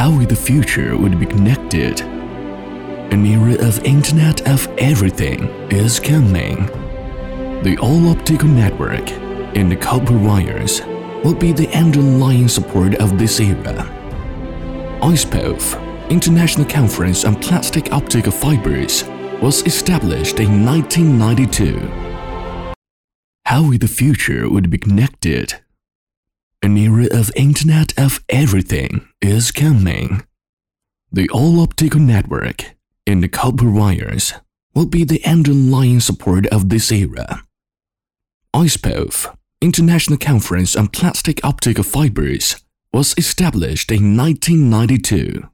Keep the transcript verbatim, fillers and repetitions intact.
how the future would be connected. An era of Internet of Everything is coming. The all-optical network and the copper wires will be the underlying support of this era. I S P O F, International Conference on Plastic Optical Fibers, was established in nineteen ninety-two. How the future would be connected. An era of Internet of Everything is coming. The all-optical network and the copper wires will be the underlying support of this era. I S P O F, International Conference on Plastic Optical Fibers, was established in nineteen ninety-two.